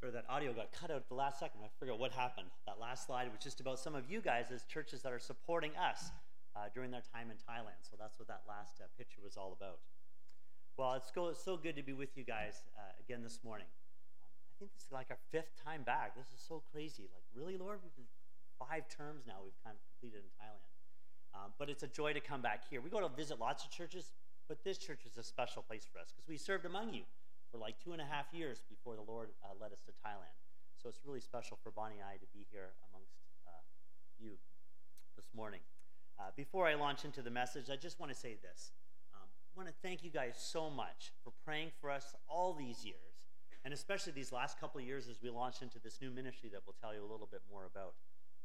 Sorry, that audio got cut out at the last second. I figured out what happened. That last slide was just about some of you guys as churches that are supporting us during their time in Thailand. So that's what that last picture was all about. Well, it's so good to be with you guys again this morning. I think this is like our 5th time back. This is so crazy. Like, really, Lord? We've been 5 terms now we've kind of completed in Thailand. But it's a joy to come back here. We go to visit lots of churches, but this church is a special place for us because we served among you for like 2.5 years before the Lord led us to Thailand. So it's really special for Bonnie and I to be here amongst you this morning. Before I launch into the message, I just want to say this. I want to thank you guys so much for praying for us all these years, and especially these last couple of years as we launch into this new ministry that we'll tell you a little bit more about.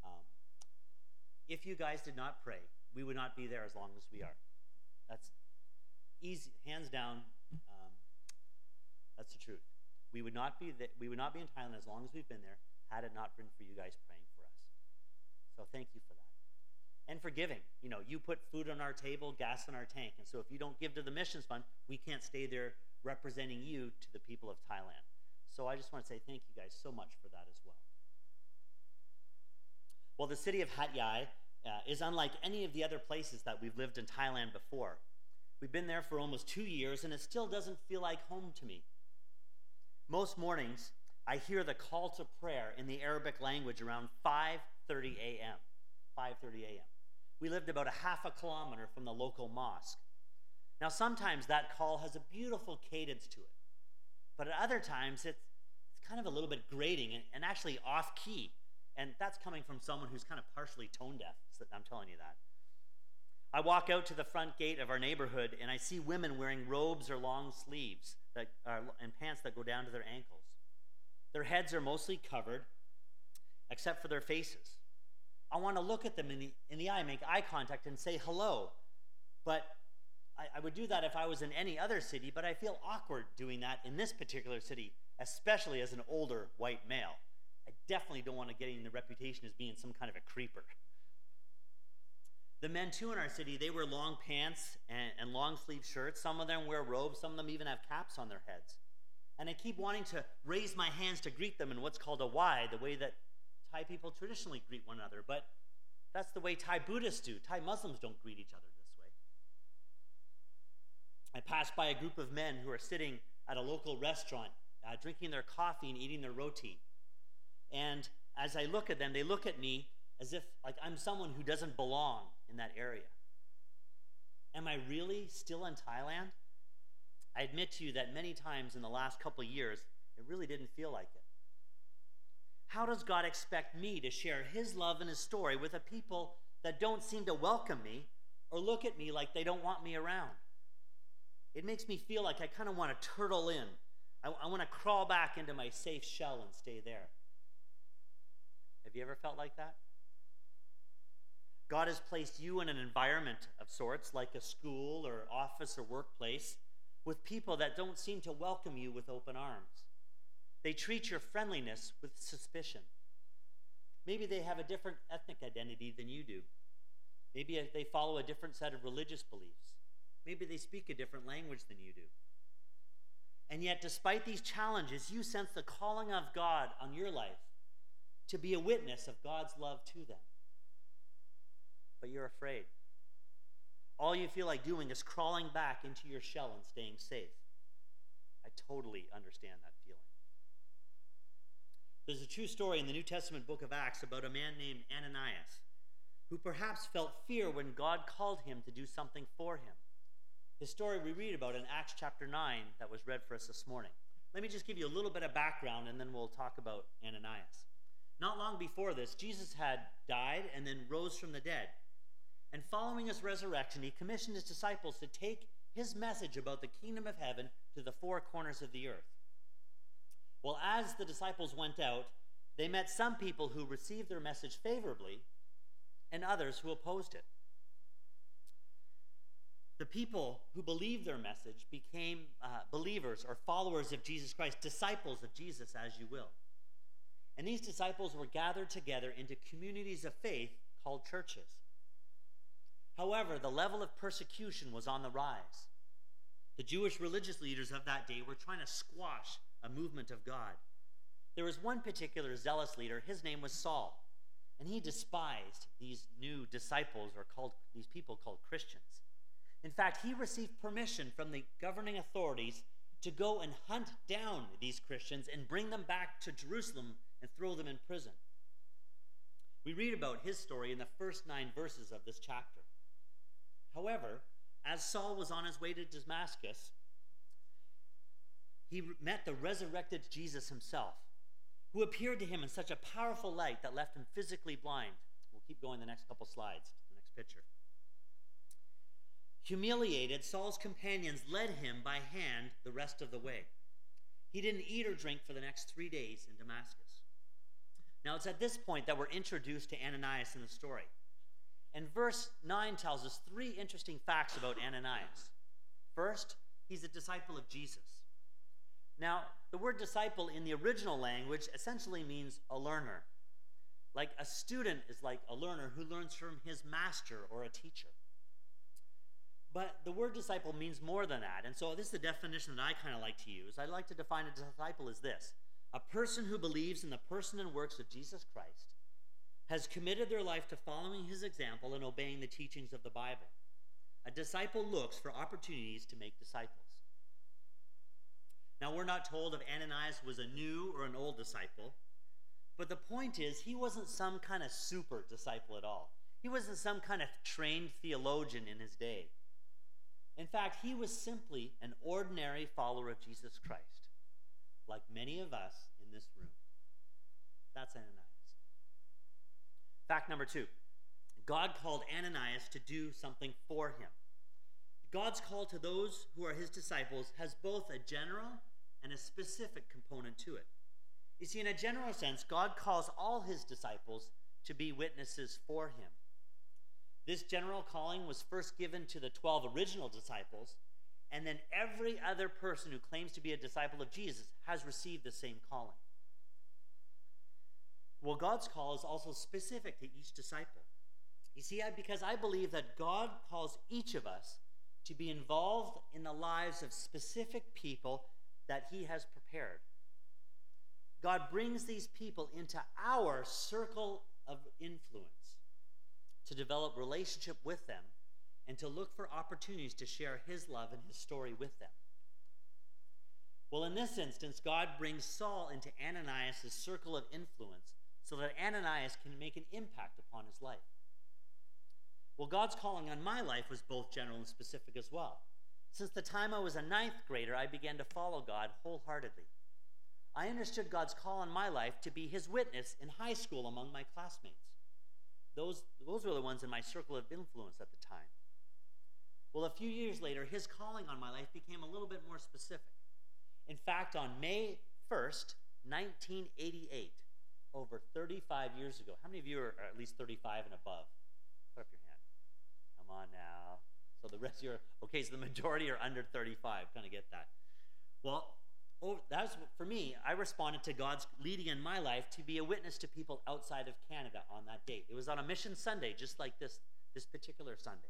If you guys did not pray, we would not be there as long as we are. That's easy, hands down. That's the truth. We would not be in Thailand as long as we've been there had it not been for you guys praying for us. So thank you for that. And for giving. You know, you put food on our table, gas in our tank. And so if you don't give to the missions fund, we can't stay there representing you to the people of Thailand. So I just want to say thank you guys so much for that as well. Well, the city of Hat Yai is unlike any of the other places that we've lived in Thailand before. We've been there for almost 2 years, and it still doesn't feel like home to me. Most mornings, I hear the call to prayer in the Arabic language around 5:30 a.m. 5:30 a.m. We lived about a half a kilometer from the local mosque. Now, sometimes that call has a beautiful cadence to it, but at other times, it's kind of a little bit grating and actually off-key, and that's coming from someone who's kind of partially tone deaf, so I'm telling you that. I walk out to the front gate of our neighborhood, and I see women wearing robes or long sleeves and pants that go down to their ankles. Their heads are mostly covered, except for their faces. I want to look at them in the eye, make eye contact, and say hello. But I would do that if I was in any other city, but I feel awkward doing that in this particular city, especially as an older white male. I definitely don't want to get the reputation as being some kind of a creeper. The men, too, in our city, they wear long pants and long-sleeve shirts. Some of them wear robes. Some of them even have caps on their heads. And I keep wanting to raise my hands to greet them in what's called a Y, the way that Thai people traditionally greet one another. But that's the way Thai Buddhists do. Thai Muslims don't greet each other this way. I pass by a group of men who are sitting at a local restaurant, drinking their coffee and eating their roti. And as I look at them, they look at me as if like I'm someone who doesn't belong in that area. Am I really still in Thailand? I admit to you that many times in the last couple of years, it really didn't feel like it. How does God expect me to share his love and his story with a people that don't seem to welcome me or look at me like they don't want me around? It makes me feel like I kind of want to turtle in. I want to crawl back into my safe shell and stay there. Have you ever felt like that? God has placed you in an environment of sorts, like a school or office or workplace, with people that don't seem to welcome you with open arms. They treat your friendliness with suspicion. Maybe they have a different ethnic identity than you do. Maybe they follow a different set of religious beliefs. Maybe they speak a different language than you do. And yet, despite these challenges, you sense the calling of God on your life to be a witness of God's love to them. But you're afraid. All you feel like doing is crawling back into your shell and staying safe. I totally understand that feeling. There's a true story in the New Testament book of Acts about a man named Ananias, who perhaps felt fear when God called him to do something for him. His story we read about in Acts chapter 9 that was read for us this morning. Let me just give you a little bit of background and then we'll talk about Ananias. Not long before this, Jesus had died and then rose from the dead. And following his resurrection, he commissioned his disciples to take his message about the kingdom of heaven to the 4 corners of the earth. Well, as the disciples went out, they met some people who received their message favorably and others who opposed it. The people who believed their message became believers or followers of Jesus Christ, disciples of Jesus, as you will. And these disciples were gathered together into communities of faith called churches. However, the level of persecution was on the rise. The Jewish religious leaders of that day were trying to squash a movement of God. There was one particular zealous leader. His name was Saul, and he despised these new disciples, or these people called Christians. In fact, he received permission from the governing authorities to go and hunt down these Christians and bring them back to Jerusalem and throw them in prison. We read about his story in the first 9 verses of this chapter. However, as Saul was on his way to Damascus, he met the resurrected Jesus himself, who appeared to him in such a powerful light that left him physically blind. We'll keep going the next couple slides, the next picture. Humiliated, Saul's companions led him by hand the rest of the way. He didn't eat or drink for the next 3 days in Damascus. Now, it's at this point that we're introduced to Ananias in the story. And verse 9 tells us 3 interesting facts about Ananias. First, he's a disciple of Jesus. Now, the word disciple in the original language essentially means a learner. Like a student is like a learner who learns from his master or a teacher. But the word disciple means more than that. And so this is the definition that I kind of like to use. I like to define a disciple as this: a person who believes in the person and works of Jesus Christ, has committed their life to following his example and obeying the teachings of the Bible. A disciple looks for opportunities to make disciples. Now, we're not told if Ananias was a new or an old disciple, but the point is, he wasn't some kind of super disciple at all. He wasn't some kind of trained theologian in his day. In fact, he was simply an ordinary follower of Jesus Christ, like many of us in this room. That's Ananias. Fact number 2, God called Ananias to do something for him. God's call to those who are his disciples has both a general and a specific component to it. You see, in a general sense, God calls all his disciples to be witnesses for him. This general calling was first given to the 12 original disciples, and then every other person who claims to be a disciple of Jesus has received the same calling. Well, God's call is also specific to each disciple. You see, because I believe that God calls each of us to be involved in the lives of specific people that he has prepared. God brings these people into our circle of influence to develop relationship with them and to look for opportunities to share his love and his story with them. Well, in this instance, God brings Saul into Ananias' circle of influence so that Ananias can make an impact upon his life. Well, God's calling on my life was both general and specific as well. Since the time I was a 9th grader, I began to follow God wholeheartedly. I understood God's call on my life to be his witness in high school among my classmates. Those were the ones in my circle of influence at the time. Well, a few years later, his calling on my life became a little bit more specific. In fact, on May 1st, 1988, over 35 years ago. How many of you are at least 35 and above? Put up your hand. Come on now. So the rest of you are, okay, so the majority are under 35. Kind of get that. Well, that's for me. I responded to God's leading in my life to be a witness to people outside of Canada on that date. It was on a mission Sunday, just like this particular Sunday.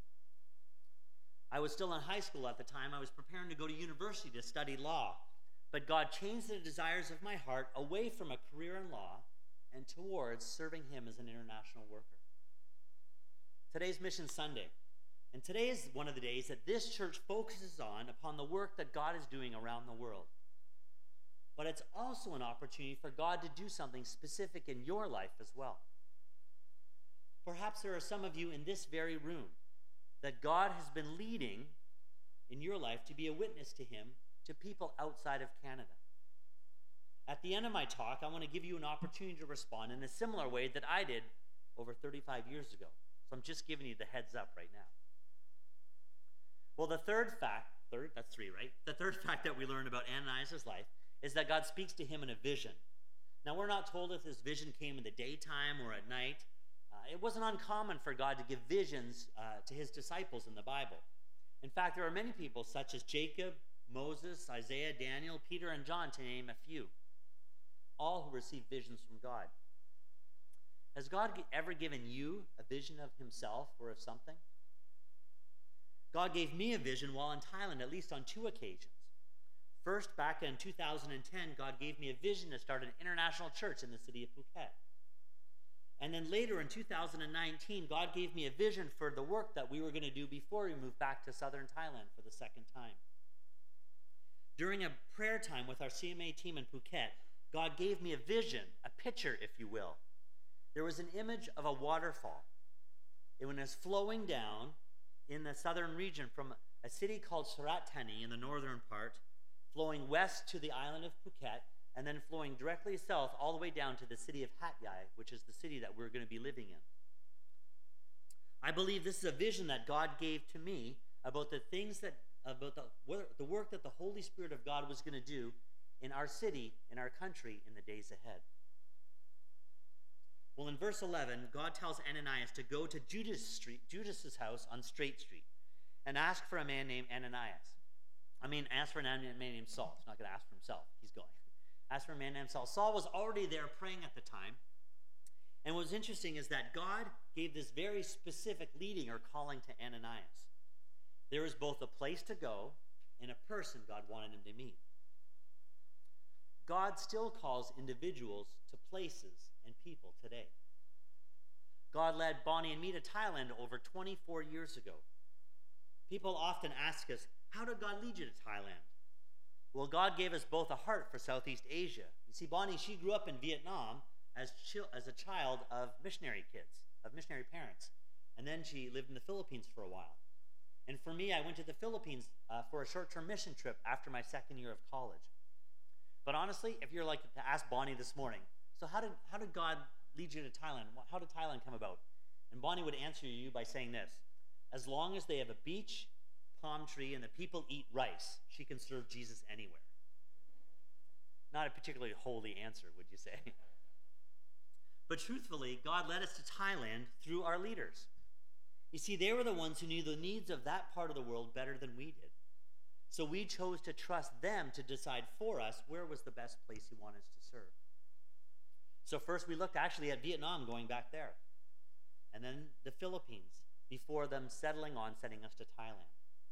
I was still in high school at the time. I was preparing to go to university to study law. But God changed the desires of my heart away from a career in law and towards serving him as an international worker. Today's Mission Sunday. And today is one of the days that this church focuses upon the work that God is doing around the world. But it's also an opportunity for God to do something specific in your life as well. Perhaps there are some of you in this very room that God has been leading in your life to be a witness to him to people outside of Canada. At the end of my talk, I want to give you an opportunity to respond in a similar way that I did over 35 years ago. So I'm just giving you the heads up right now. Well, the third fact, that's 3, right? The third fact that we learn about Ananias' life is that God speaks to him in a vision. Now, we're not told if this vision came in the daytime or at night. It wasn't uncommon for God to give visions to his disciples in the Bible. In fact, there are many people such as Jacob, Moses, Isaiah, Daniel, Peter, and John, to name a few, all who received visions from God. Has God ever given you a vision of himself or of something? God gave me a vision while in Thailand, at least on 2 occasions. First, back in 2010, God gave me a vision to start an international church in the city of Phuket. And then later in 2019, God gave me a vision for the work that we were going to do before we moved back to southern Thailand for the second time. During a prayer time with our CMA team in Phuket, God gave me a vision, a picture, if you will. There was an image of a waterfall. It was flowing down in the southern region from a city called Surat Thani in the northern part, flowing west to the island of Phuket, and then flowing directly south all the way down to the city of Hat Yai, which is the city that we're going to be living in. I believe this is a vision that God gave to me about the work that the Holy Spirit of God was going to do in our city, in our country, in the days ahead. Well, in verse 11, God tells Ananias to go to Judas's house on Straight Street and ask for a man named Ananias. Ask for a man named Saul. He's not going to ask for himself. He's going. Ask for a man named Saul. Saul was already there praying at the time. And what's interesting is that God gave this very specific leading or calling to Ananias. There was both a place to go and a person God wanted him to meet. God still calls individuals to places and people today. God led Bonnie and me to Thailand over 24 years ago. People often ask us, how did God lead you to Thailand? Well, God gave us both a heart for Southeast Asia. You see, Bonnie, she grew up in Vietnam as a child of missionary kids, of missionary parents. And then she lived in the Philippines for a while. And for me, I went to the Philippines for a short-term mission trip after my second year of college. But honestly, if you're like to ask Bonnie this morning, so how did God lead you to Thailand? How did Thailand come about? And Bonnie would answer you by saying this: as long as they have a beach, palm tree, and the people eat rice, she can serve Jesus anywhere. Not a particularly holy answer, would you say? But truthfully, God led us to Thailand through our leaders. You see, they were the ones who knew the needs of that part of the world better than we did. So we chose to trust them to decide for us where was the best place He wanted us to serve. So first we looked actually at Vietnam, going back there, and then the Philippines, before them sending us to Thailand.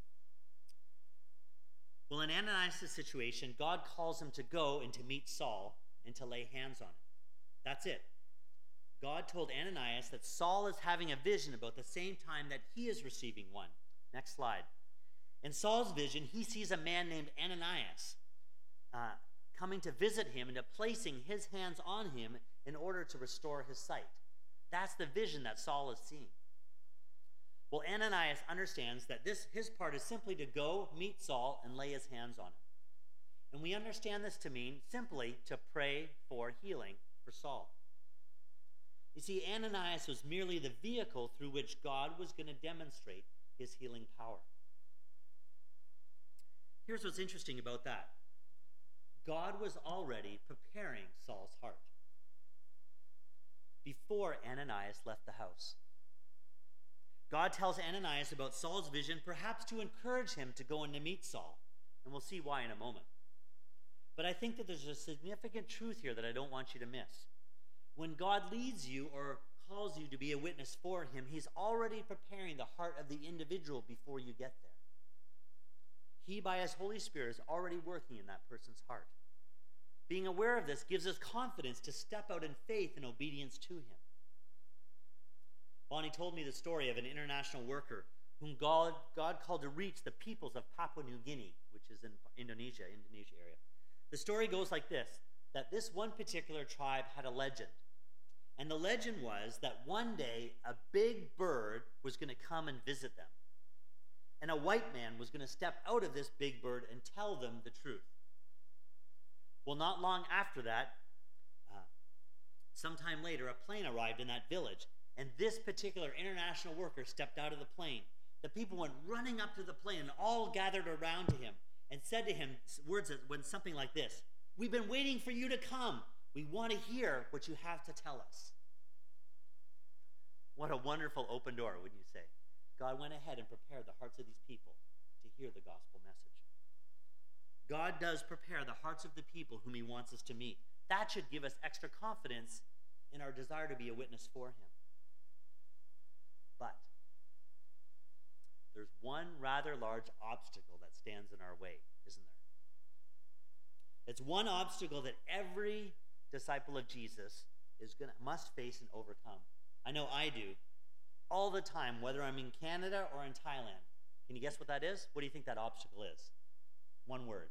Well, in Ananias' situation, God calls him to go and to meet Saul and to lay hands on him. That's it. God told Ananias that Saul is having a vision about the same time that he is receiving one. Next slide. In Saul's vision, he sees a man named Ananias coming to visit him and placing his hands on him in order to restore his sight. That's the vision that Saul is seeing. Well, Ananias understands that his part is simply to go meet Saul and lay his hands on him. And we understand this to mean simply to pray for healing for Saul. You see, Ananias was merely the vehicle through which God was going to demonstrate His healing power. Here's what's interesting about that. God was already preparing Saul's heart before Ananias left the house. God tells Ananias about Saul's vision, perhaps to encourage him to go and to meet Saul. And we'll see why in a moment. But I think that there's a significant truth here that I don't want you to miss. When God leads you or calls you to be a witness for Him, He's already preparing the heart of the individual before you get there. He, by His Holy Spirit, is already working in that person's heart. Being aware of this gives us confidence to step out in faith and obedience to Him. Bonnie told me the story of an international worker whom God called to reach the peoples of Papua New Guinea, which is in Indonesia area. The story goes like this, that this one particular tribe had a legend. And the legend was that one day a big bird was going to come and visit them. And a white man was going to step out of this big bird and tell them the truth. Well, not long after that, sometime later, a plane arrived in that village. And this particular international worker stepped out of the plane. The people went running up to the plane and all gathered around to him and said to him words that went something like this: "We've been waiting for you to come. We want to hear what you have to tell us." What a wonderful open door, wouldn't you say? God went ahead and prepared the hearts of these people to hear the gospel message. God does prepare the hearts of the people whom He wants us to meet. That should give us extra confidence in our desire to be a witness for Him. But there's one rather large obstacle that stands in our way, isn't there? It's one obstacle that every disciple of Jesus must face and overcome. I know I do all the time, whether I'm in Canada or in Thailand. Can you guess what that is? What do you think that obstacle is? One word.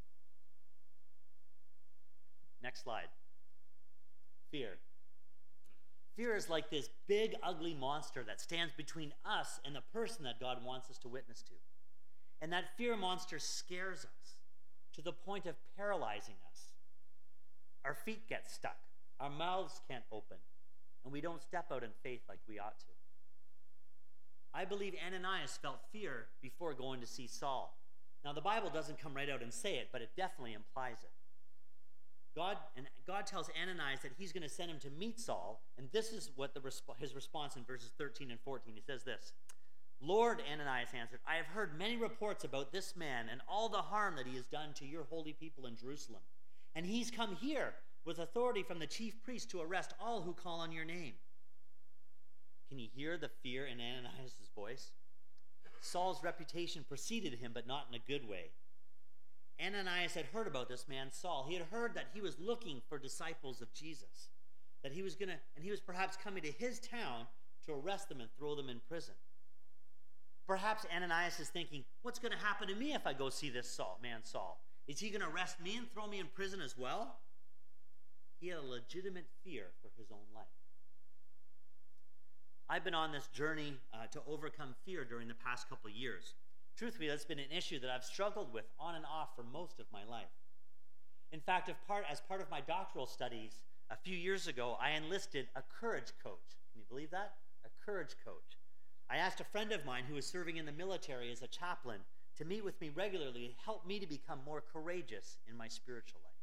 Next slide. Fear. Fear is like this big, ugly monster that stands between us and the person that God wants us to witness to. And that fear monster scares us to the point of paralyzing us. Our feet get stuck. Our mouths can't open. And we don't step out in faith like we ought to. I believe Ananias felt fear before going to see Saul. Now, the Bible doesn't come right out and say it, but it definitely implies it. God tells Ananias that he's going to send him to meet Saul, and this is what his response in verses 13 and 14. He says this, "Lord," Ananias answered, "I have heard many reports about this man and all the harm that he has done to your holy people in Jerusalem. And he's come here with authority from the chief priest to arrest all who call on your name." Can you hear the fear in Ananias' voice? Saul's reputation preceded him, but not in a good way. Ananias had heard about this man Saul. He had heard that he was looking for disciples of Jesus, that he was perhaps coming to his town to arrest them and throw them in prison. Perhaps Ananias is thinking, what's going to happen to me if I go see this man Saul? Is he going to arrest me and throw me in prison as well? He had a legitimate fear for his own life. I've been on this journey to overcome fear during the past couple of years. Truthfully, that's been an issue that I've struggled with on and off for most of my life. In fact, as part of my doctoral studies, a few years ago, I enlisted a courage coach. Can you believe that? A courage coach. I asked a friend of mine who was serving in the military as a chaplain to meet with me regularly and help me to become more courageous in my spiritual life.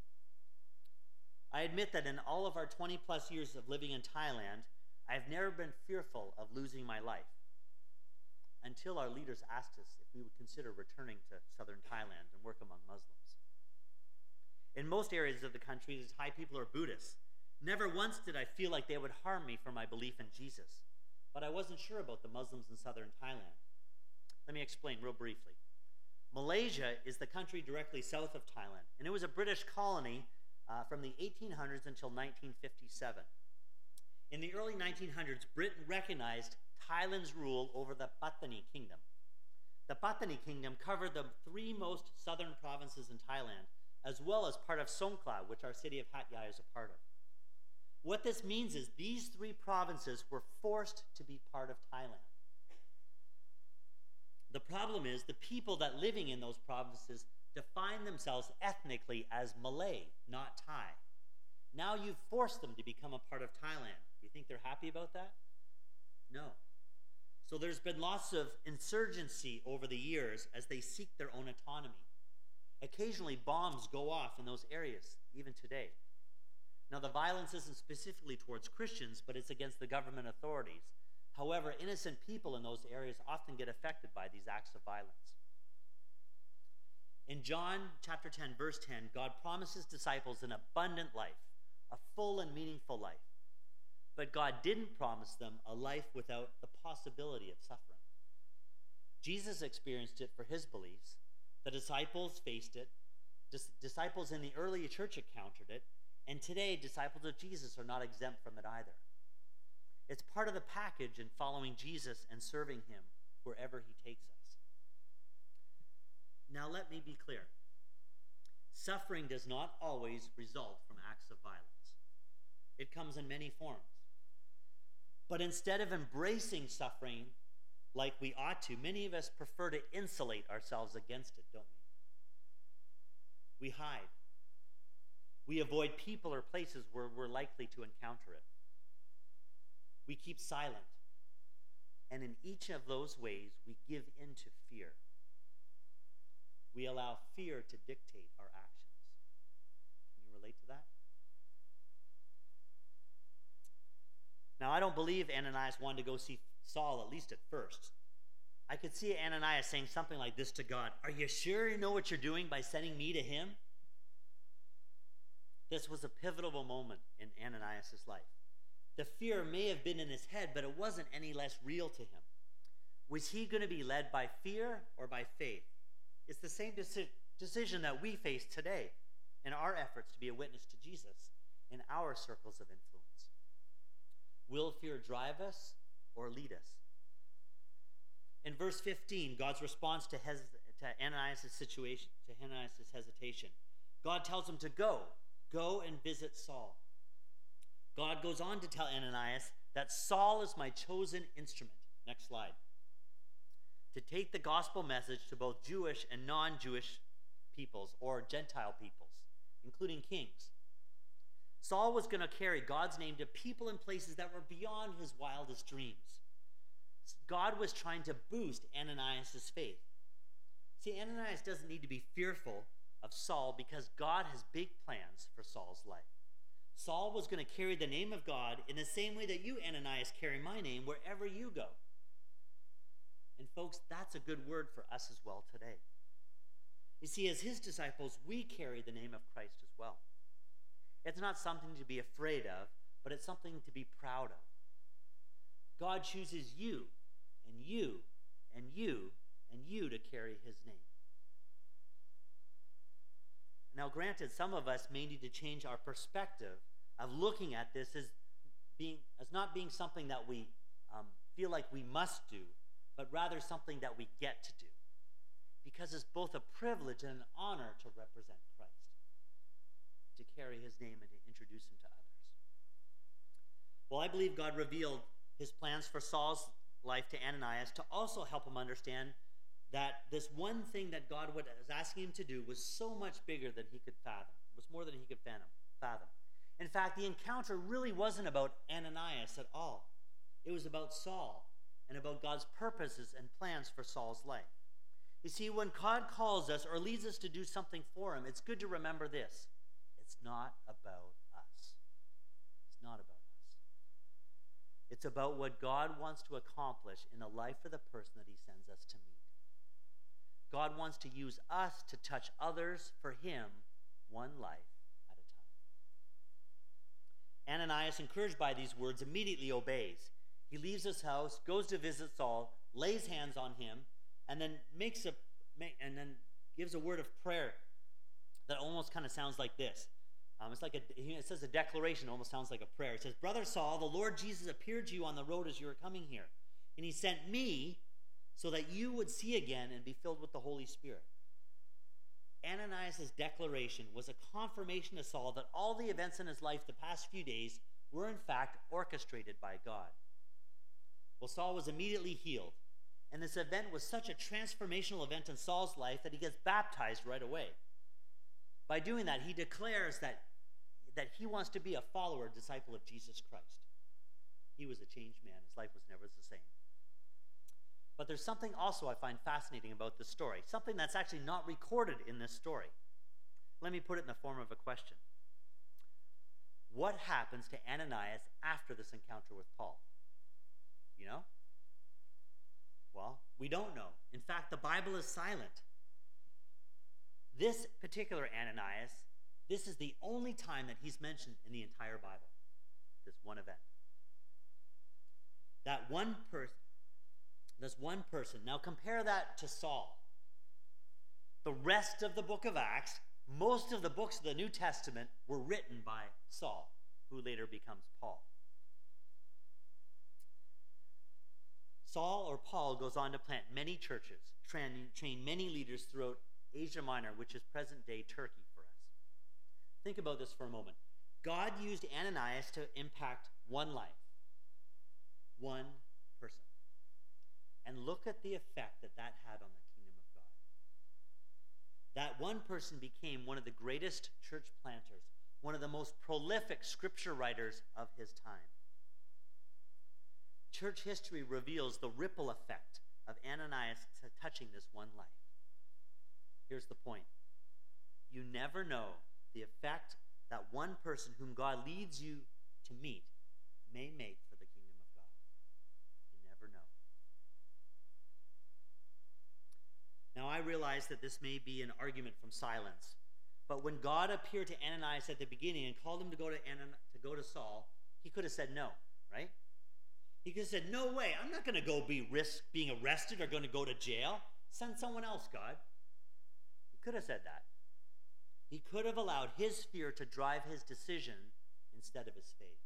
I admit that in all of our 20-plus years of living in Thailand, I have never been fearful of losing my life until our leaders asked us if we would consider returning to southern Thailand and work among Muslims. In most areas of the country, the Thai people are Buddhists. Never once did I feel like they would harm me for my belief in Jesus, but I wasn't sure about the Muslims in southern Thailand. Let me explain real briefly. Malaysia is the country directly south of Thailand, and it was a British colony from the 1800s until 1957. In the early 1900s, Britain recognized Thailand's rule over the Pattani Kingdom. The Pattani Kingdom covered the three most southern provinces in Thailand, as well as part of Songkhla, which our city of Hat Yai is a part of. What this means is these three provinces were forced to be part of Thailand. The problem is the people that living in those provinces define themselves ethnically as Malay, not Thai. Now you've forced them to become a part of Thailand. Do you think they're happy about that? No. So there's been lots of insurgency over the years as they seek their own autonomy. Occasionally bombs go off in those areas, even today. Now the violence isn't specifically towards Christians, but it's against the government authorities. However, innocent people in those areas often get affected by these acts of violence. In John chapter 10, verse 10, God promises disciples an abundant life, a full and meaningful life. But God didn't promise them a life without the possibility of suffering. Jesus experienced it for his beliefs. The disciples faced it. Disciples in the early church encountered it. And today, disciples of Jesus are not exempt from it either. It's part of the package in following Jesus and serving him wherever he takes us. Now let me be clear. Suffering does not always result from acts of violence. It comes in many forms. But instead of embracing suffering like we ought to, many of us prefer to insulate ourselves against it, don't we? We hide. We avoid people or places where we're likely to encounter it. We keep silent. And in each of those ways, we give in to fear. We allow fear to dictate our actions. Can you relate to that? Now, I don't believe Ananias wanted to go see Saul, at least at first. I could see Ananias saying something like this to God: "Are you sure you know what you're doing by sending me to him?" This was a pivotal moment in Ananias' life. The fear may have been in his head, but it wasn't any less real to him. Was he going to be led by fear or by faith? It's the same decision that we face today. in our efforts to be a witness to Jesus in our circles of influence? Will fear drive us or lead us? In verse 15, God's response to Ananias' situation, to Ananias' hesitation, God tells him to go and visit Saul. God goes on to tell Ananias that Saul is my chosen instrument. Next slide. To take the gospel message to both Jewish and non-Jewish peoples, or Gentile peoples, including kings. Saul was going to carry God's name to people and places that were beyond his wildest dreams. God was trying to boost Ananias' faith. See, Ananias doesn't need to be fearful of Saul because God has big plans for Saul's life. Saul was going to carry the name of God in the same way that you, Ananias, carry my name wherever you go. And folks, that's a good word for us as well today. You see, as his disciples, we carry the name of Christ as well. It's not something to be afraid of, but it's something to be proud of. God chooses you and you and you and you to carry his name. Now, granted, some of us may need to change our perspective of looking at this as not being something that we feel like we must do, but rather something that we get to do. Because it's both a privilege and an honor to represent Christ, to carry his name and to introduce him to others. Well, I believe God revealed his plans for Saul's life to Ananias to also help him understand that this one thing that God was asking him to do was so much bigger than he could fathom. It was more than he could fathom. In fact, the encounter really wasn't about Ananias at all. It was about Saul and about God's purposes and plans for Saul's life. You see, when God calls us or leads us to do something for him, it's good to remember this. It's not about us. It's not about us. It's about what God wants to accomplish in the life of the person that he sends us to meet. God wants to use us to touch others for him, one life at a time. Ananias, encouraged by these words, immediately obeys. He leaves his house, goes to visit Saul, lays hands on him, and then gives a word of prayer that almost kind of sounds like this. It says a declaration, almost sounds like a prayer. It says, "Brother Saul, the Lord Jesus appeared to you on the road as you were coming here, and he sent me so that you would see again and be filled with the Holy Spirit." Ananias' declaration was a confirmation to Saul that all the events in his life the past few days were in fact orchestrated by God. Well, Saul was immediately healed, and this event was such a transformational event in Saul's life that he gets baptized right away. By doing that, he declares that he wants to be a follower, disciple of Jesus Christ. He was a changed man. His life was never the same. But there's something also I find fascinating about this story, something that's actually not recorded in this story. Let me put it in the form of a question. What happens to Ananias after this encounter with Paul? You know? Well, we don't know. In fact, the Bible is silent. This particular Ananias, this is the only time that he's mentioned in the entire Bible, this one event. This one person. Now compare that to Saul. The rest of the book of Acts, most of the books of the New Testament were written by Saul, who later becomes Paul. Saul or Paul goes on to plant many churches, train many leaders throughout Asia Minor, which is present-day Turkey for us. Think about this for a moment. God used Ananias to impact one life, one person. And look at the effect that had on the kingdom of God. That one person became one of the greatest church planters, one of the most prolific scripture writers of his time. Church history reveals the ripple effect of Ananias touching this one life. Here's the point. You never know the effect that one person whom God leads you to meet may make for the kingdom of God. You never know. Now, I realize that this may be an argument from silence, but when God appeared to Ananias at the beginning and called him to go to Saul, he could have said no, right? He could have said, "No way, I'm not going to go risk being arrested or going to go to jail. Send someone else, God." He could have said that. He could have allowed his fear to drive his decision instead of his faith.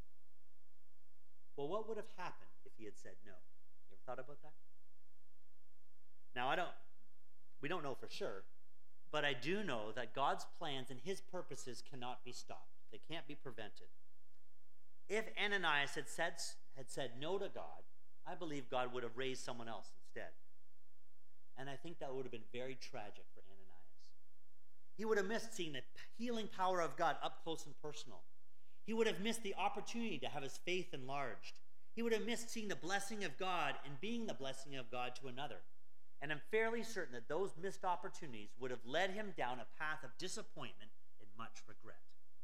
Well, what would have happened if he had said no? You ever thought about that? Now, we don't know for sure, but I do know that God's plans and his purposes cannot be stopped. They can't be prevented. If Ananias had said no to God, I believe God would have raised someone else instead. And I think that would have been very tragic for Ananias. He would have missed seeing the healing power of God up close and personal. He would have missed the opportunity to have his faith enlarged. He would have missed seeing the blessing of God and being the blessing of God to another. And I'm fairly certain that those missed opportunities would have led him down a path of disappointment and much regret.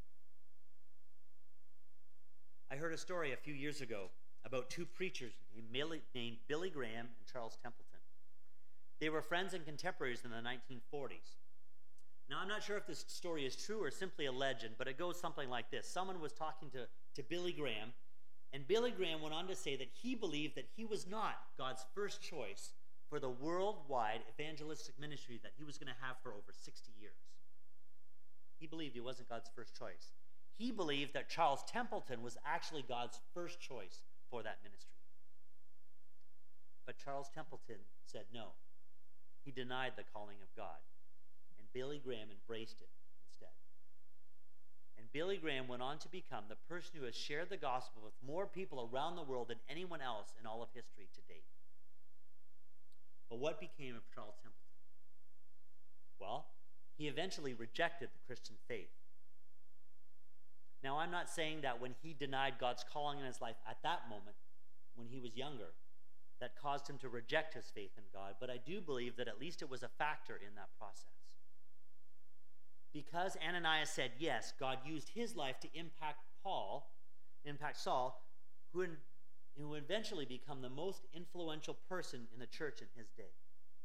I heard a story a few years ago about two preachers named Billy Graham and Charles Templeton. They were friends and contemporaries in the 1940s. Now, I'm not sure if this story is true or simply a legend, but it goes something like this. Someone was talking to Billy Graham, and Billy Graham went on to say that he believed that he was not God's first choice for the worldwide evangelistic ministry that he was going to have for over 60 years. He believed he wasn't God's first choice. He believed that Charles Templeton was actually God's first choice for that ministry. But Charles Templeton said no. He denied the calling of God. And Billy Graham embraced it instead. And Billy Graham went on to become the person who has shared the gospel with more people around the world than anyone else in all of history to date. But what became of Charles Templeton? Well, he eventually rejected the Christian faith. Now, I'm not saying that when he denied God's calling in his life at that moment, when he was younger, that caused him to reject his faith in God, but I do believe that at least it was a factor in that process. Because Ananias said yes, God used his life to impact Saul, who would eventually become the most influential person in the church in his day.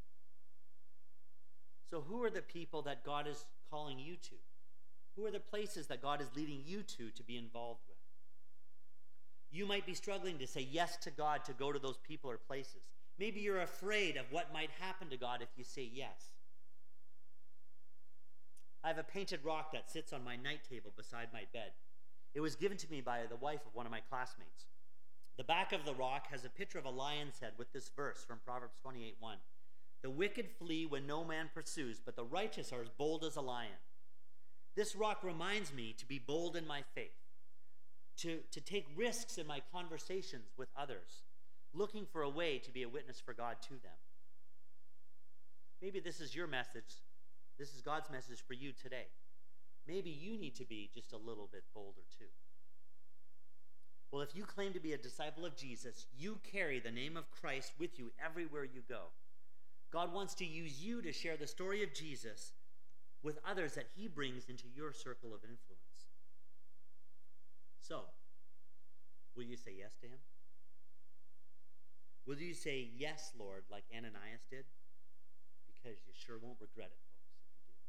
So who are the people that God is calling you to? Who are the places that God is leading you to be involved with? You might be struggling to say yes to God to go to those people or places. Maybe you're afraid of what might happen to God if you say yes. I have a painted rock that sits on my night table beside my bed. It was given to me by the wife of one of my classmates. The back of the rock has a picture of a lion's head with this verse from Proverbs 28:1. The wicked flee when no man pursues, but the righteous are as bold as a lion. This rock reminds me to be bold in my faith, to take risks in my conversations with others, looking for a way to be a witness for God to them. Maybe this is your message. This is God's message for you today. Maybe you need to be just a little bit bolder too. Well, if you claim to be a disciple of Jesus, you carry the name of Christ with you everywhere you go. God wants to use you to share the story of Jesus with others that he brings into your circle of influence. So, will you say yes to him? Will you say yes, Lord, like Ananias did? Because you sure won't regret it, folks, if you do.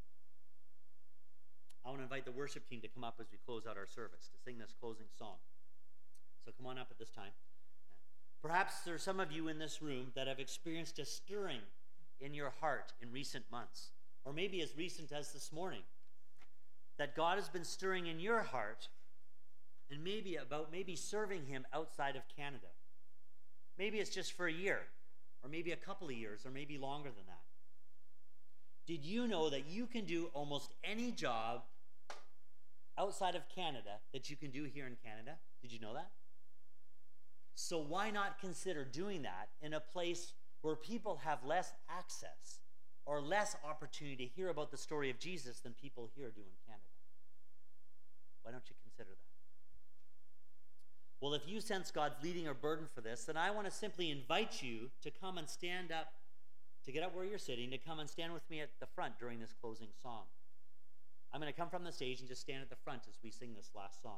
I want to invite the worship team to come up as we close out our service to sing this closing song. So come on up at this time. Perhaps there are some of you in this room that have experienced a stirring in your heart in recent months, or maybe as recent as this morning, that God has been stirring in your heart and maybe serving him outside of Canada. Maybe it's just for a year, or maybe a couple of years, or maybe longer than that. Did you know that you can do almost any job outside of Canada that you can do here in Canada? Did you know that? So why not consider doing that in a place where people have less access or less opportunity to hear about the story of Jesus than people here do in Canada? Why don't you consider that? Well, if you sense God's leading or burden for this, then I want to simply invite you to come and stand up, to get up where you're sitting, to come and stand with me at the front during this closing song. I'm going to come from the stage and just stand at the front as we sing this last song.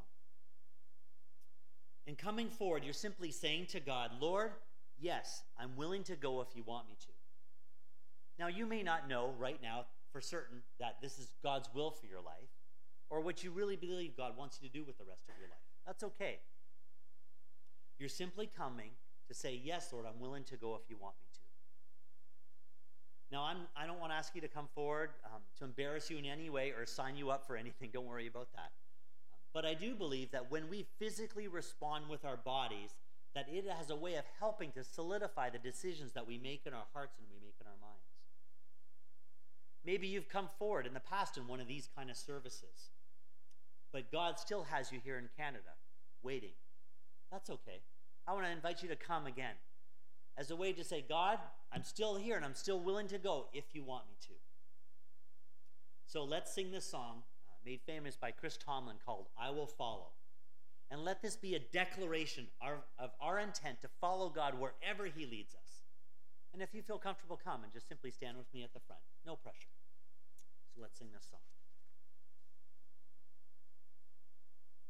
In coming forward, you're simply saying to God, Lord, yes, I'm willing to go if you want me to. Now, you may not know right now for certain that this is God's will for your life, or what you really believe God wants you to do with the rest of your life. That's okay. You're simply coming to say, yes, Lord, I'm willing to go if you want me to. Now, I don't want to ask you to come forward to embarrass you in any way or sign you up for anything. Don't worry about that. But I do believe that when we physically respond with our bodies, that it has a way of helping to solidify the decisions that we make in our hearts and we make in our minds. Maybe you've come forward in the past in one of these kind of services, but God still has you here in Canada, waiting. That's okay. I want to invite you to come again as a way to say, God, I'm still here and I'm still willing to go if you want me to. So let's sing this song made famous by Chris Tomlin called I Will Follow. And let this be a declaration of our intent to follow God wherever he leads us. And if you feel comfortable, come and just simply stand with me at the front. No pressure. So let's sing this song.